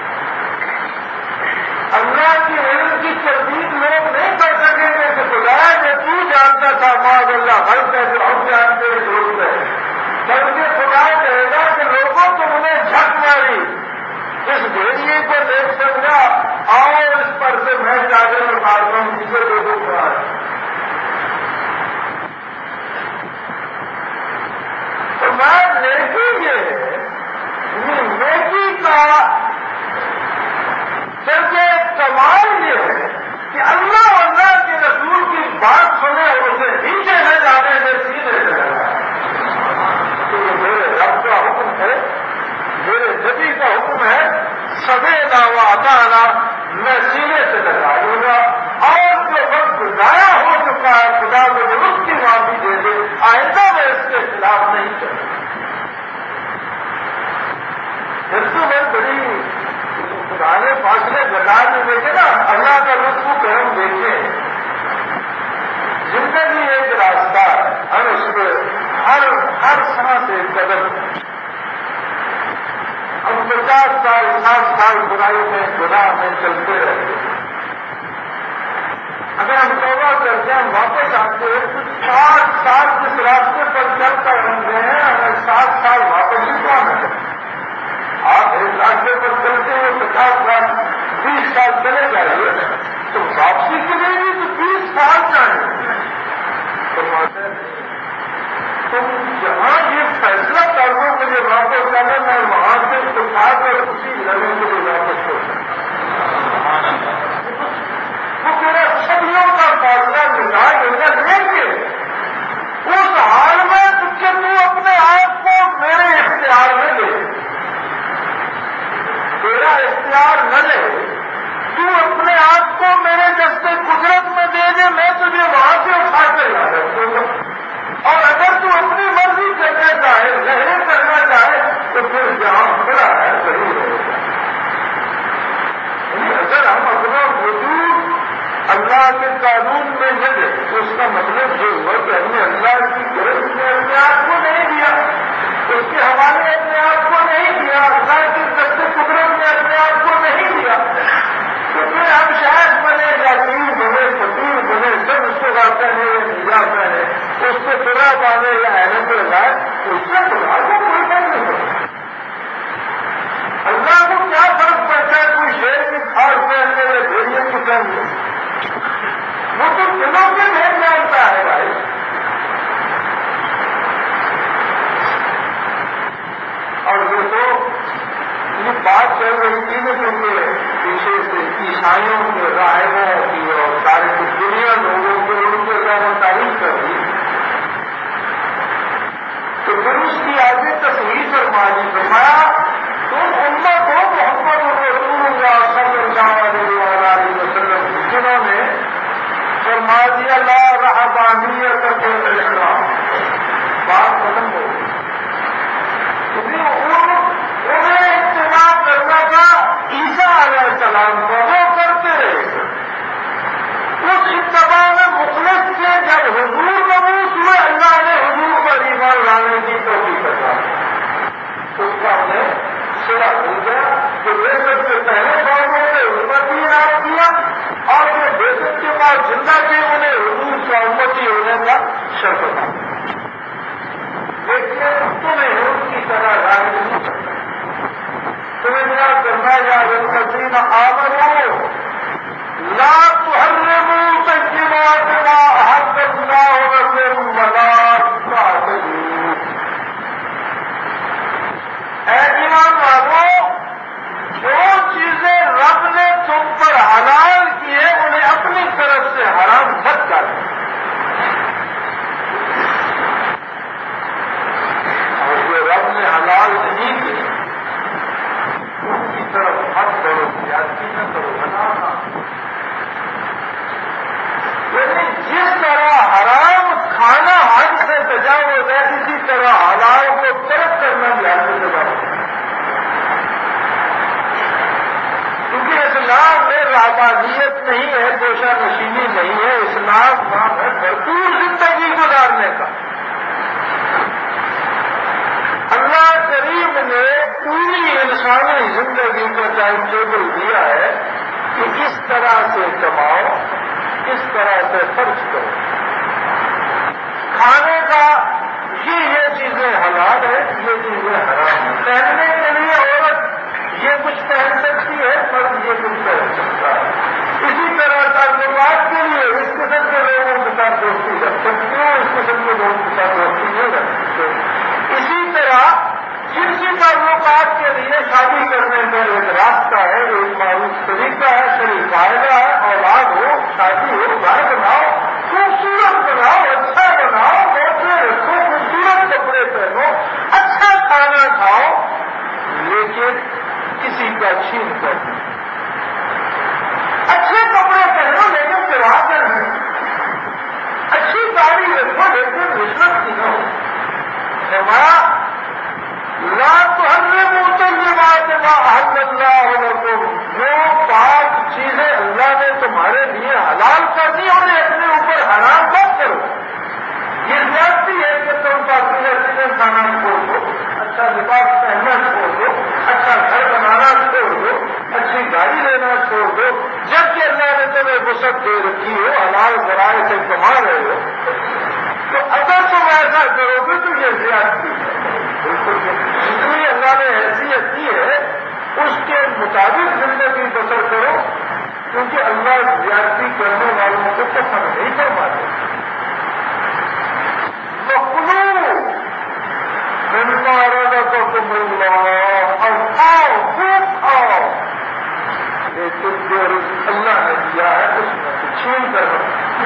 اللہ کی علم کی تردید لوگ نہیں کر سکیں گے کہ خدایا جو تو جانتا تھا معاذ اللہ غلط ہے، جو ہم جانتے ہیں درست ہے، بلکہ خدا کہے گا کہ لوگوں تم نے جھک ماری، اس بھیڑیے کو دیکھ سمجھا، آؤ اس پر سے میں چادر اتارتا ہوں، مجھے لوگوں کو تو میں نیکی یہ ہے، نیکی کا جبکہ کمال یہ ہے کہ اللہ اور اللہ کے رسول کی بات سنے اور اسے نیچے نہ جانے سے سیدھے سے لگا، تو یہ میرے رب کا حکم ہے، میرے نبی کا حکم ہے، سمعنا واطعنا، میں سینے سے لگا دوں گا، اور جو وقت ضائع ہو چکا ہے خدا کو درست کی معافی دے دے، آئندہ میں اس کے خلاف نہیں چلوں۔ پھر تو میں بڑی پرانے فاصلے بتا دیں دیکھے نا، اللہ کا لطف و کرم دیکھیں، زندگی ایک راستہ ہر اس پہ ہر سانس ایک قدم۔ اب 50 سال 60 سال برائی میں گناہ میں چلتے رہتے، اگر ہم توبہ کرتے ہیں واپس آتے ہیں تو 60 سال جس راستے پر چل کر ہم گئے ہیں اگر 60 سال واپس ہی کون ہے؟ آپ ایک راستے پر چلتے ہوئے 50 سال 20 سال چلے جائیے تو واپسی کے لیے بھی تو 20 سال چاہیے۔ تم جہاں یہ فیصلہ کر دو مجھے واپس جانا، میں وہاں سے اٹھا کر اسی لگے کے لیے واپس ہو جاؤں، وہ میرا صدیوں کا فیصلہ مزاج ہوگا، لیکن اس حال میں کہ تو اپنے آپ کو میرے اختیار میں لے، تیرا اختیار نہ لے، تو اپنے آپ کو میرے دستے قدرت میں دے دے، میں تجھے وہاں سے اٹھا کر لا رکھوں گا، اور اگر تو اپنی مرضی کرنا چاہے، لہریں کرنا چاہے تو پھر جہاں کھڑا ہے وہی رہے گا۔ اگر ہم اپنا وجود اللہ کے قانون میں لے لیں تو اس کا مطلب یہ ہوا کہ ہم نے اللہ کی طرف میں اپنے آپ کو نہیں دیا، اس کے حوالے اپنے آپ کو نہیں دیا، اللہ کی دست قدرت میں اپنے آپ کو نہیں دیا، تو پھر ہم شاید بنے یا پیر بنے فقیر بنے سب اس کو گاتے ہیں یا نجات ہے، اس کو پورا پانے یا احمد لگائے، اس سے خدا کو کوئی فرق نہیں پڑتا۔ اللہ کو کیا فرق پڑتا ہے کوئی شیر کی کھاڑ پہننے یا بھیڑیے کی پہننے؟ وہ تو دلوں کے بھید جانتا ہے بھائی۔ اور یہ تو یہ بات چل رہی تھی نا کیونکہ پیچھے سے عیسائیوں کے راہبوں کی اور ساری دنیا لوگوں کے ان کے ذرا تعریف کر دی، تو پھر اس کی آگے تصویر فرما دی، فرمایا تم امت ہو محمد رسول اللہ صلی اللہ علیہ وسلم، جنہوں نے فرما دیا لا رہبانیت فی الاسلام، فعالیت نہیں ہے، گوشہ نشینی نہیں ہے، اسلام نام ہے بھرپور زندگی گزارنے کا۔ اللہ کریم نے پوری انسانی زندگی کا ٹائم ٹیبل دیا ہے کہ اس طرح سے کماؤ، اس طرح سے خرچ کرو۔ کھانے کا یہ چیزیں حلال ہے، یہ چیزیں حرام ہیں۔ پہننے کے لیے عورت یہ کچھ پہن سکتی ہے، مرد یہ کچھ پہن سکتا ہے۔ اسی طرح تعلقات کے لیے اس قسم کے لوگوں کے ساتھ دوستی رکھ سکتے ہو، اس قسم کے لوگوں کے ساتھ دوستی نہیں رکھ سکتے۔ اسی طرح جنسی تعلقات کے لیے شادی کرنے کا ایک راستہ ہے، ایک معروف طریقہ ہے، شریف فائدہ ہے۔ اولاد ہو، شادی ہو، گھر بناؤ، خوبصورت بناؤ، اچھا بناؤ، موقع رکھو، خوبصورت کپڑے پہنو، اچھا کھانا کھاؤ، لیکن کسی کا چھین کر اچھے کپڑے پہنو لیکن چلا کر نہیں، اچھی گاڑی رکھو لیکن رشوت کی نہ ہو۔ فرمایا لا تحرموا طیبات ما احل اللہ لکم، جو پاک چیزیں اللہ نے تمہارے لیے حلال کر دی انہیں اپنے اوپر حرام مت کرو۔ یہ زیادتی ہے کہ تم پاکیزہ چیزیں کھانا چھوڑ دو، اچھا لباس پہننا چھوڑ دو، اچھا گھر بنانا چھوڑ دو، اچھی گاڑی لینا چھوڑ دو، جبکہ اللہ نے تمہیں وسعت دے رکھی ہو، حلال ذرائع سے کما رہے ہو، تو اگر تم ایسا کرو گے تو یہ زیادتی ہے۔ بالکل جتنی اللہ نے حیثیت دی ہے اس کے مطابق زندگی بسر کرو، کیونکہ اللہ زیادتی کرنے والوں کو پسند نہیں فرماتے۔ وَكُلُوا مِمَّا رَزَقَكُمُ اللَّهُ، اور کھاؤ، خوب کھاؤ، لیکن جو رزق اللہ نے دیا ہے اس میں سے چھین کر رکھو۔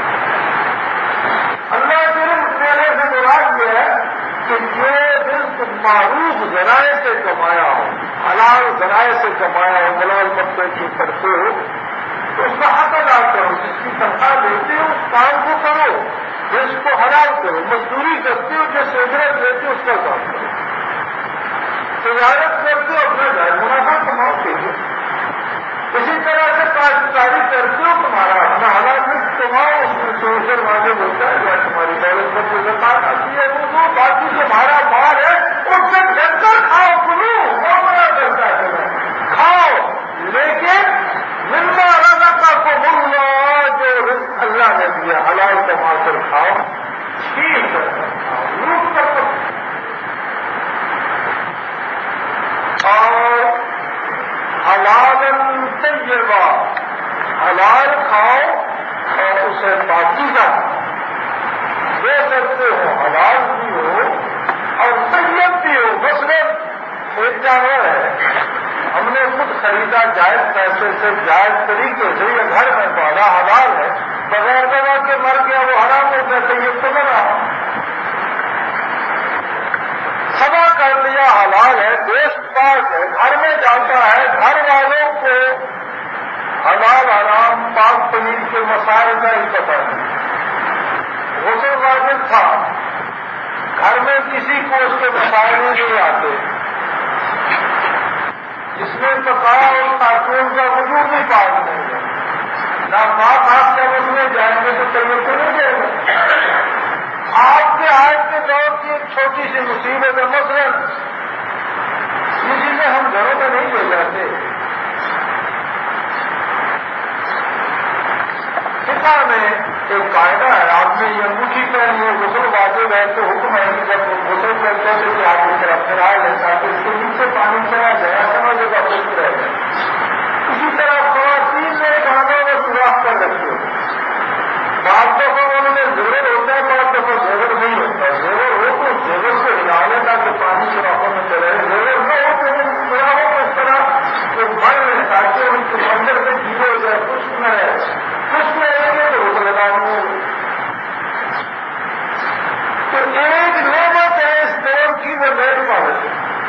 اللہ کے رزق دینے سے مراد یہ ہے کہ جو رزق معروف ذرائع سے کمایا ہو، حلال ذرائع سے کمایا ہو، ملال مقصد کی کرتے ہو تو اس کا حق ادا کرو۔ جس کی تنخواہ لیتے ہو اس کام کو کرو، جس کو حلال کرو۔ مزدوری کرتے ہو، جس اجرت لیتے ہو اس کا کام کرو۔ تجارت کرتے ہو اپنا جائز منافع کماؤ کے لیے۔ اسی طرح سے کاشتکاری کرتے ہو، تمہارا اپنا حلال رزق کماؤ، اس میں سوشل واجب ہوتا ہے یا تمہاری دولت پر جو زکات آتی ہے وہ دو، باقی تمہارا مال ہے اس سے جل کر کھاؤ، کلو معاملہ کرتا ہے کھاؤ، لیکن مما رزقکم اللہ، جو رزق اللہ نے دیا حلال کما کر کھاؤ، چھین کر کھاؤ، لوٹ کر کھاؤ، اور حلال طیبہ، حلال کھاؤ اور اسے پاکیزہ دے سکتے ہو، حلال بھی ہو اور طیب بھی ہو۔ مثلاً ایک جانور ہے، ہم نے خود خریدا جائز پیسے سے، جائز طریقے سے، یا گھر میں پالا، حلال ہے، بغیر دوا کے مر گیا وہ حرام ہو گیا، طیب تو نہ رہا۔ سبا کر لیا حلال ہے، گوشت پاک ہے، گھر میں جاتا ہے، گھر والوں کو حلال حرام پاک پنیر کے مسائل کا ہی پتہ نہیں، غسل واجب تھا، گھر میں کسی کو اس کے مسائل نہیں آتے، جس نے پکایا اور خاتون کا وجود بھی پاک نہیں ہے، نہ پاک ہاتھ جب اس میں جائیں گے تو طیب تو نہیں جائے گا۔ آپ کے آج کے دور کی ایک چھوٹی سی مصیبت ہے، مثلاً یہ چیزیں ہم گھروں میں نہیں لے جاتے۔ فقہ میں ایک قاعدہ ہے، آپ نے یہ انگوٹھی پہنی ہے، غسل واجب ہے تو حکم ہے کہ جب غسل کرتے ہیں تو آپ کی طرف پھیرائے لیں تاکہ اس کے نیچے پانی چلا جائے، سمجھے گا خشک رہ جائے۔ اسی طرح خواتین نے کانوں میں سوراخ کر رکھے ہو، بعض دفعہ ان میں زیور ہوتا ہے، بعض دفعہ زیور نہیں ہوتا، زیور ہو تو زیور سے ہلا لیں تاکہ پانی سوراخوں میں چلے، زیور نہ ہو تو ان سوراخوں کو اس طرح جو بڑھ لیں تاکہ ان کے اندر سے گیلے ہو جائے، خشک نہ رہے، خشک میں رہیں گے تو روز لگانی ہوگی۔ تو ایک نعمت ہے اس دور کی، وہ نیک بات ہے۔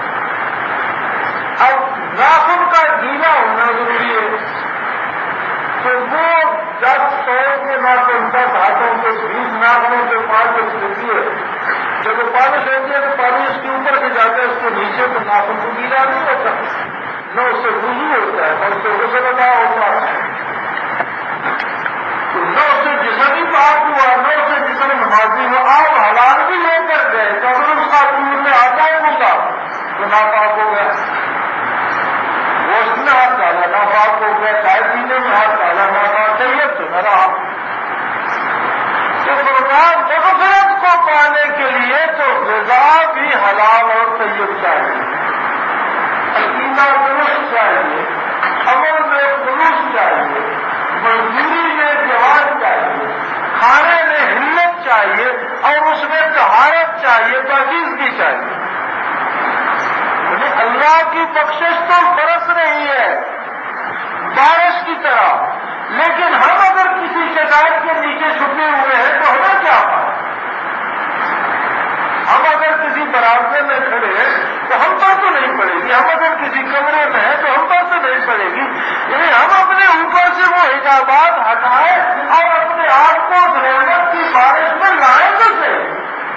اب ناخن کا گیلا ہونا ضروری ہے، تو وہ 10 کے ناخن 10 ہاتھوں کے 20 ناخنوں کے پالش ہوتی ہے، جب وہ پالش ہوتی ہے تو پانی اس کے اوپر سے جاتا ہے اس کے نیچے، تو ناخن کو گیلا نہیں ہوتا، نہ اس سے وضو ہوتا ہے، نہ اس سے غسل ادا ہوتا ہے۔ غذا بھی حلال اور طیب چاہیے، عقیدہ درست چاہیے، عمل میں خلوص چاہیے، مزدوری میں جواز چاہیے، کھانے میں ہمت چاہیے اور اس میں طہارت چاہیے، پاکیزگی چاہیے۔ یعنی اللہ کی بخشش تو برس رہی ہے بارش کی طرح، لیکن ہم اگر کسی شکایت کے نیچے چھپے ہوئے ہیں تو ہمیں کیا پائے؟ ہم اگر کسی برامدے میں کھڑے ہیں تو ہم پر تو نہیں پڑے گی، ہم اگر کسی کمرے میں ہیں تو ہم پر تو نہیں پڑے گی۔ یعنی ہم اپنے اوپر سے وہ حجابات ہٹائیں اور اپنے آپ کو رحمت کی بارش میں لائیں تو صحیح۔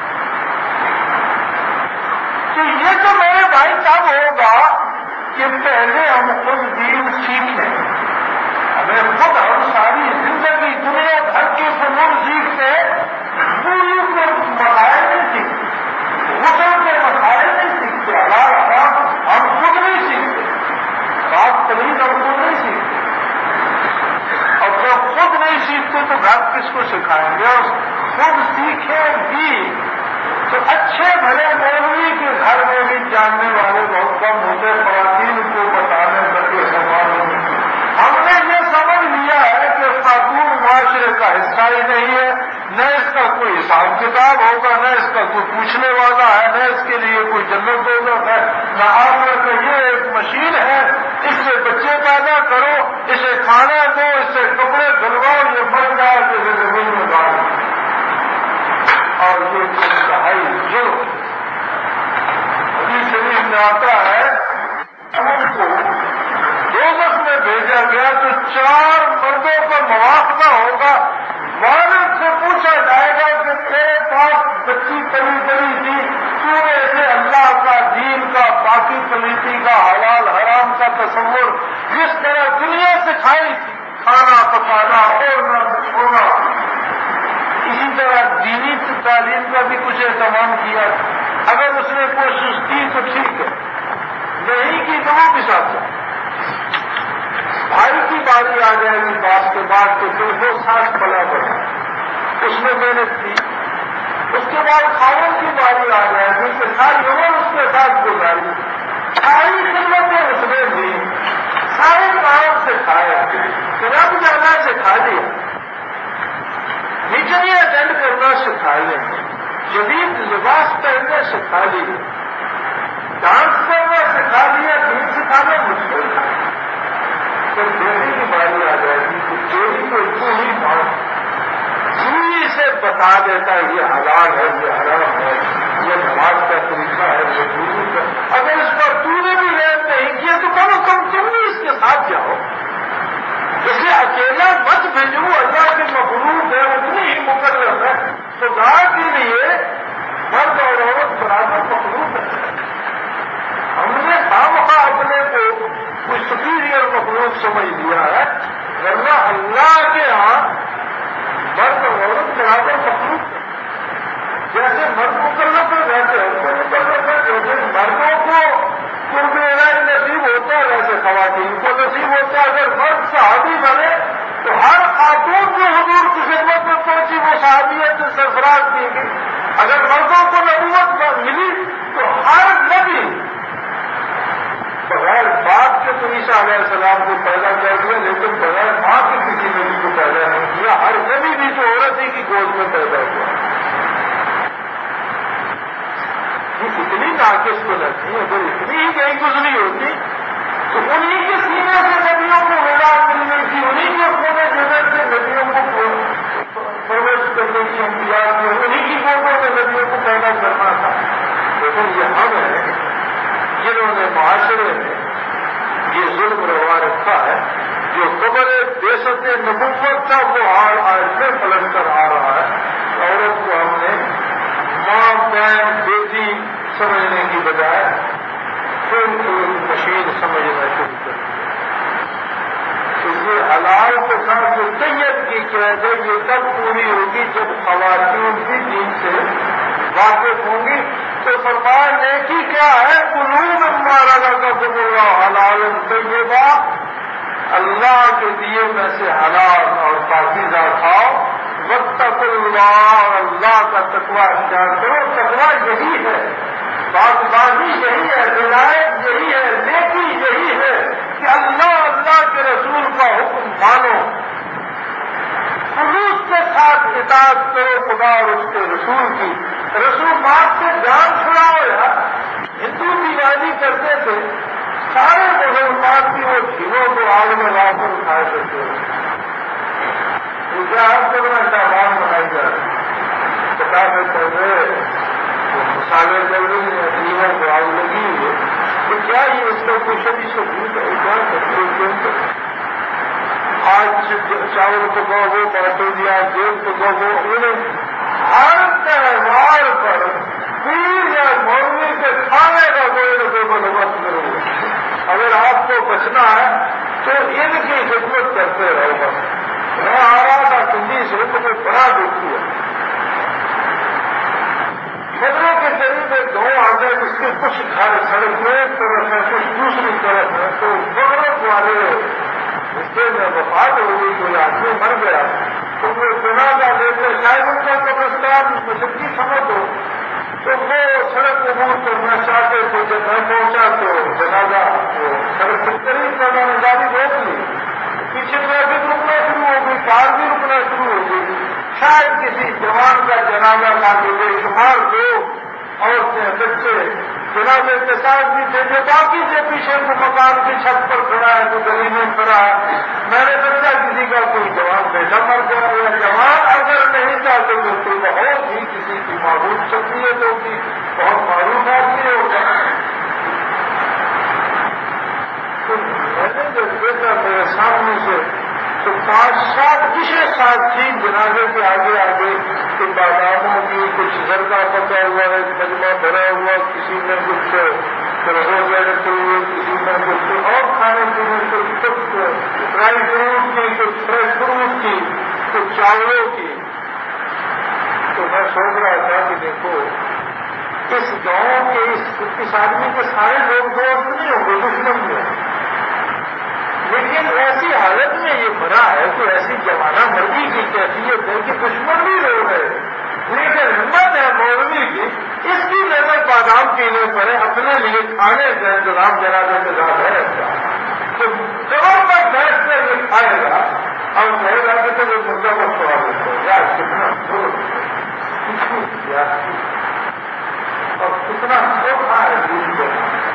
تو یہ تو میرے بھائی تب ہوگا کہ پہلے ہم خود دین سیکھیں، ہمیں خود ہم ساری زندگی دنیا بھر کے فنون سیکھتے پوری کے مسائل نہیں سیکھتے، غسل کے مسائل نہیں سیکھتے، حلال حرام ہم خود نہیں سیکھتے، بات تمیز ہم خود نہیں سیکھتے، اور جب خود نہیں سیکھتے تو گھر کس کو سکھائیں گے؟ اور خود سیکھیں بھی تو اچھے بھلے مولوی کے گھر میں بھی جاننے والے بہت کم ہوتے، خواتین کو بتانے تک ہم نے یہ سمجھ لیا ہے کہ خاتون معاشرے کا حصہ ہی نہیں ہے، نہ اس کا کوئی حساب کتاب ہوگا، نہ اس کا کوئی پوچھنے والا ہے، نہ اس کے لیے کوئی جنت ہوگا ہے، نہ آپ کا یہ ایک مشین ہے، اس سے بچے پیدا کرو، اسے کھانا دو، اس سے کپڑے دھلواؤ، یہ مر جائے کہ زمین میں ڈال دو۔ اور یہ انتہائی ظلم حدیث شریف میں آتا ہے ان کو دوزخ میں بھیجا گیا تو 4 مردوں کا مواخذہ ہوگا، والد سے پوچھا جائے گا کہ تیرے پاس بچی پلی بڑی تھی، تو نے اسے اللہ کا دین کا باقی پلیتی کا حلال حرام کا تصور جس طرح دنیا سکھائی تھی، کھانا پکانا اوڑھنا بچھونا، اسی طرح دینی تعلیم کا بھی کچھ اہتمام کیا۔ اگر اس نے کوشش کی تو ٹھیک ہے، نہیں کی تو وہ بھی ساتھ ہے۔ بھائی کی باری آ جائے گی باپ کے بعد تو پھر وہ ساتھ پلا بڑھا، اس نے محنت کی، اس کے بعد خاون کی باری آ جائے گی کہ ساری عمر اس کے ساتھ گزاری، ساری خدمتیں اس نے دی، سارے کام سکھائے، رب جانا سکھا دیا، میٹنگیں اٹینڈ کرنا سکھا لیں، جدید لباس پہننا سکھا لیا، ڈانس کرنا سکھا دیا، دین سکھانا مشکل تھا۔ جب بیٹی کی باری آ جائے گی تو بیٹی کو تو ہی سے بتا دیتا ہے یہ حلال ہے، یہ حرام ہے، یہ نماز کا طریقہ ہے، یہ دوسری کا، اگر اس پر تو نے بھی رحم نہیں کیا تو کم از کم تم بھی اس کے ساتھ جاؤ، اسے اکیلا مت بھیجو، اللہ کے مخلوق ہے، اتنی ہی مقرر ہے، خدا کے لیے مرد اور عورت برابر مخلوق ہے۔ ہم نے خامخواہ اپنے کو کوئی سپیریئر مخلوق سمجھ لیا ہے، ورنہ اللہ کے ہاں مرد اور عورت برابر مخلوق ہے۔ جیسے مرد مکلف ہے ویسے عورتیں مکلف ہے، جیسے مردوں کو قرب الہی نصیب ہوتا ہے ویسے خواتین کو نصیب ہوتا ہے۔ اگر مرد صحابی بنے تو ہر خاتون جو حضور کی خدمت میں پہنچی وہ صحابیت سے سرفراز دی گئی۔ اگر مردوں کو نبوت ملی تو ہر نبی بغیر باپ کے تو عیسیٰ علیہ السلام کو پیدا کر دیا، لیکن بغیر ماں کے کسی نبی کو پیدا نہیں کیا۔ ہر نبی بھی تو عورت ہی کی گود میں پیدا ہوا۔ یہ اتنی ناقص تو نہیں، اگر اتنی ہی کہیں گزری ہوتی تو انہیں کے سینے سے نبیوں کو ودا ملنے کی، انہیں کے خون جگر سے نبیوں کو پرورش کرنے کی انبیاء کی، انہیں کی گودوں میں نبیوں کو پیدا کرنا تھا۔ لیکن یہ ہم ہیں جنہوں نے معاشرے میں یہ ظلم روا رکھا ہے، جو قبر بیست نبوت کا وہ حال آج میں پلٹ کر آ رہا ہے۔ عورت کو ہم نے ماں بہن بیٹی سمجھنے کی بجائے پھر مشین سمجھنا شروع کر دیا۔ اس لیے حلال کے ساتھ جو طیب کی قید ہے یہ تب پوری ہوگی جب خواتین بھی دین سے واقف ہوں گی۔ تو فرمایا نیکی کیا ہے؟ قلوب مارا کا بولنا حلال طیبہ، اللہ کے دیے میں سے حلال اور پاکیزہ کھاؤ، واتقوا اللہ، اور اللہ کا تقوی اختیار کرو. تقوی یہی ہے, باغبازی یہی ہے, ولایت یہی ہے, نیکی یہی ہے کہ اللہ کے رسول کا حکم مانو, خلوص کے ساتھ اطاعت کرو خدا اور اس کے رسول کی. رسول بات سے جان چھڑاؤ یار. ہندو دیوالی کرتے تھے, سارے مسلمان کی وہ جھیلوں کو آگ میں لا کر اٹھائے کرتے تھے. ڈھال بنائی جا رہی بتا میں چل رہے مسالے چل رہی ہیں, جھیلوں کو آگ لگی ہوئی ہے, تو کیا یہ اس کا کوشش سے دور اچار کرتے. آج چاول پکاؤ ہو, بانٹو دیا, جیل پکاؤ ہو, انہیں ہر تہوار پر پیر یا مولوی کے کھانے کا کوئی نہ کوئی بندوبست کرو. اگر آپ کو بچنا ہے تو ان کی خدمت کرتے رہو. بس میں آ رہا تھا کنڈی سے, مجھے بڑا دکھ ہوا. خطرے کے قریب ایک گاؤں آتا ہے جس کے کچھ گھر سڑک میں ایک طرف ہے, کچھ دوسری طرف ہے. تو بغرت والے رشتے میں وفات ہو گئی, کوئی آدمی مر گیا, تو وہ جنازہ دیتے, شاید ان کا قبرستان مشرقی سمجھ ہو, تو وہ سڑک عبور کرنا چاہتے تھے. جب میں پہنچا تو جنازہ سڑک کے قریب میں نے گاڑی روک لی, پیچھے ٹریفک رکنا شروع ہو گئی, کار بھی رکنا شروع ہو گئی. شاید کسی جوان کا جنازہ نہ دے, بے شمار لوگ, عورتیں, بچے جنازے کے ساتھ بھی تھے. جو باقی سے پیچھے کو مکان کی چھت پر کھڑا ہے, تو گلی میں کھڑا ہے. میں نے سمجھا کسی کا کوئی جوان بیٹا مر گیا, یا جوان اگر نہیں تھا تو بالکل بہت ہی کسی کی معروف شخصیت ہوگی, بہت معروف آدمی ہوگا. تو میں نے جب دیکھا میرے سامنے سے, تو 5-7 کسی ساتھی جنازے کے آگے آگے کچھ باداموں کی, کچھ زردہ پکا ہوا ہے, مجمع بھرا ہوا, کسی میں کچھ رسوئی رکھے ہوئے, کسی میں کچھ اور کھانے پینے کے, کچھ ڈرائی فروٹ کی, کچھ فریش فروٹ کی, کچھ چاولوں کی. تو میں سوچ رہا تھا کہ دیکھو اس گاؤں کے اس آدمی کے سارے لوگ دوست نہیں ہوں گے, دشمن بھی ہیں, لیکن ایسی حالت میں یہ بنا ہے کہ ایسی جوانہ مردی کی کیفیت ہے کہ دشمن بھی لوگ ہیں, لیکن ہمت ہے مولوی کی, اس کی نظر بادام پینے پر ہے, اپنے لیے کھانے کا انتظام جنازے کے ساتھ ہے. تو قبر پر بیٹھ کر یہ کھائے گا اور کہے گا کہ تو مردہ کو چھوڑا دیتے ہیں. یار کتنا اور کتنا سوکھا ہے دین کو.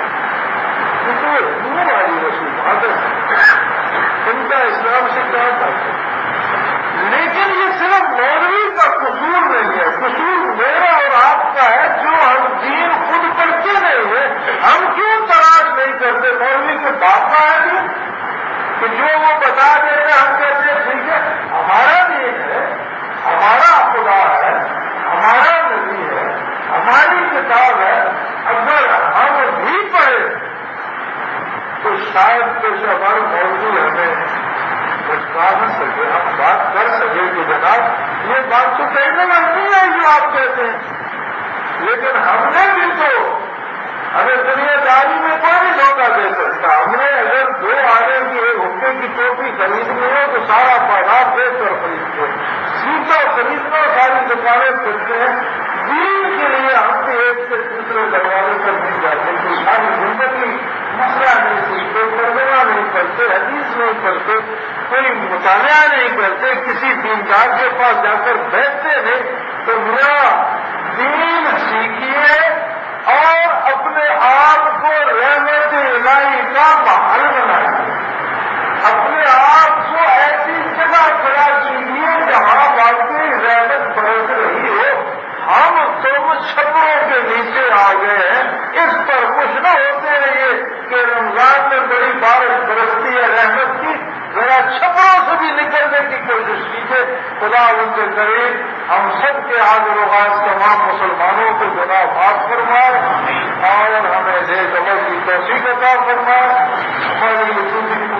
ہندو والی رسول بات ہے, ان کا اسلام سے کیا تعلق. لیکن یہ صرف مولوی کا قصور نہیں ہے, قصور میرا اور آپ کا ہے. جو ہم دین خود پڑھتے نہیں ہیں, ہم کیوں تلاش نہیں کرتے. مولوی کے باپ کا ہے کیوں کہ جو وہ بتا دیتے ہم کہتے ہیں ٹھیک ہے, ہمارا دین ہے, ہمارا خدا ہے, ہمارا نبی ہے, ہماری کتاب ہے. اگر ہم بھی پڑھے تو شاید پیشہ ور مولوی ہمیں بچا نہ سکے, ہم بات کر سکے کہ جناب یہ بات تو کہنے لگتی ہے جو آپ کہتے ہیں, لیکن ہم نے بھی تو, ہمیں دنیا داری میں کوئی نہیں دھوکہ دے سکتا. ہم نے اگر 2 آنے کی 1 حکے کی ٹوپی خریدنی ہو تو سارا بازار دیکھ کر خریدتے ہیں, سیتا خریدنا, ساری دکانیں کرتے ہیں. دین کے لیے ہم بھی ایک سے دوسرے دروازے پر نہیں جاتے, تو ساری زندگی مسئلہ نہیں سیکھتے, ترجمہ نہیں کرتے, حدیث نہیں کرتے, کوئی مطالعہ نہیں کرتے, کسی دیندار کے پاس جا کر بیٹھتے نہیں. تو میرا دین سیکھیے اور اپنے آپ کو رحمت الہی کا محل بنائیے, اپنے آپ کو ایسی جگہ کھڑا کیجیے جہاں واقعی رحمت برس رہی ہو. ہم تم چھپروں کے نیچے آ گئے ہیں, اس پر خوش نہ ہوتے رہیے کہ رمضان میں بڑی بارش برستی ہے رحمت کی, ذرا چھپروں سے بھی نکلنے کی کوشش کیجیے. خدا ان کے قریب ہم سب کے حاضر و غائب تمام مسلمانوں کو گناہ معاف فرمائے اور ہمیں نیک عمل کی توفیق عطا فرمائے. ہماری